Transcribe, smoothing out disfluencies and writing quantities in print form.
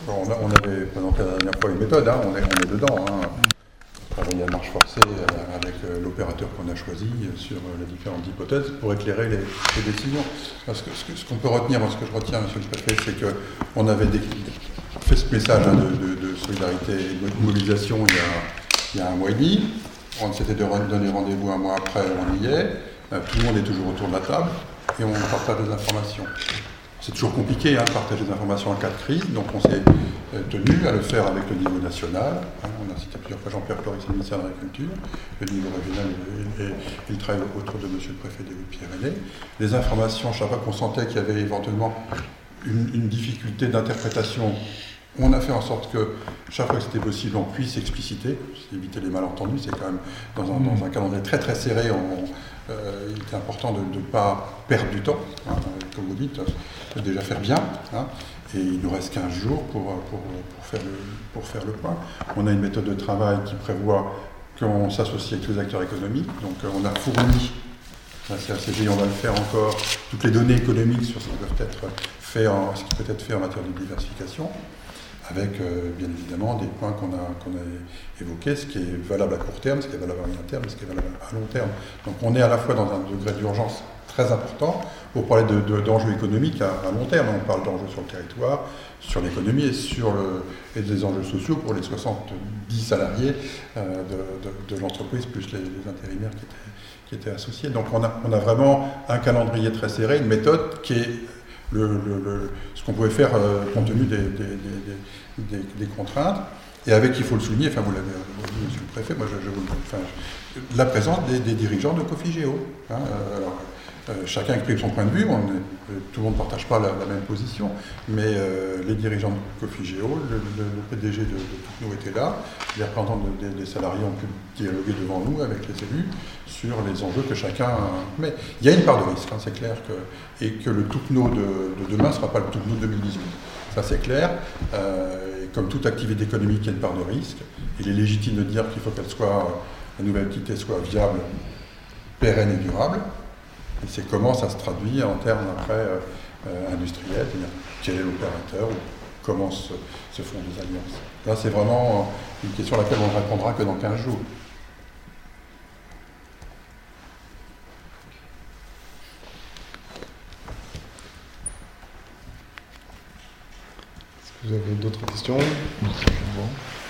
On avait présenté la dernière fois une méthode, hein, on est dedans. Hein. Travailler à marche forcée avec l'opérateur qu'on a choisi sur les différentes hypothèses pour éclairer les décisions. Parce que ce qu'on peut retenir, moi ce que je retiens, monsieur le préfet, c'est qu'on avait fait ce message hein, de solidarité et de mobilisation il y a un mois et demi. On s'était donné rendez-vous un mois après, on y est. Tout le monde est toujours autour de la table et on partage des informations. C'est toujours compliqué hein, de partager des informations en cas de crise, donc on s'est tenu à le faire avec le niveau national. Hein, on a cité plusieurs fois Jean-Pierre Floris, le ministère de l'Agriculture, le niveau régional et il travaille autour de monsieur le préfet des Pyrénées. Les informations, chaque fois qu'on sentait qu'il y avait éventuellement une difficulté d'interprétation, on a fait en sorte que chaque fois que c'était possible, on puisse expliciter, éviter les malentendus. C'est quand même dans un calendrier très très serré, il était important de ne pas perdre du temps, hein, comme vous dites, de déjà faire bien. Hein, et il nous reste 15 jours pour faire le point. On a une méthode de travail qui prévoit qu'on s'associe avec les acteurs économiques. Donc on a fourni, la CACG, on va le faire encore, toutes les données économiques sur ce qui peut être fait en matière de diversification, avec bien évidemment des points qu'on a évoqués, ce qui est valable à court terme, ce qui est valable à moyen terme, ce qui est valable à long terme. Donc on est à la fois dans un degré d'urgence très important pour parler d'enjeux économiques à long terme. On parle d'enjeux sur le territoire, sur l'économie et des enjeux sociaux pour les 70 salariés de l'entreprise, plus les intérimaires qui étaient associés. Donc on a vraiment un calendrier très serré, une méthode qui est ce qu'on pouvait faire compte tenu des contraintes, et avec, il faut le souligner, enfin vous l'avez dit, monsieur le préfet, moi la présence des dirigeants de Cofigeo. Hein, chacun exprime son point de vue, tout le monde ne partage pas la même position, mais les dirigeants de Cofigeo, le PDG de Toupneau était là, les représentants des salariés ont pu dialoguer devant nous avec les élus sur les enjeux que chacun met. Il y a une part de risque, hein, c'est clair, et que le Toupneau de demain ne sera pas le Toupneau de 2018. Ça c'est clair, et comme toute activité économique, il y a une part de risque. Il est légitime de dire qu'il faut la nouvelle entité soit viable, pérenne et durable. Et c'est comment ça se traduit en termes après industriels, c'est-à-dire quel est l'opérateur, ou comment se font des alliances. Là c'est vraiment une question à laquelle on ne répondra que dans 15 jours. Est-ce que vous avez d'autres questions?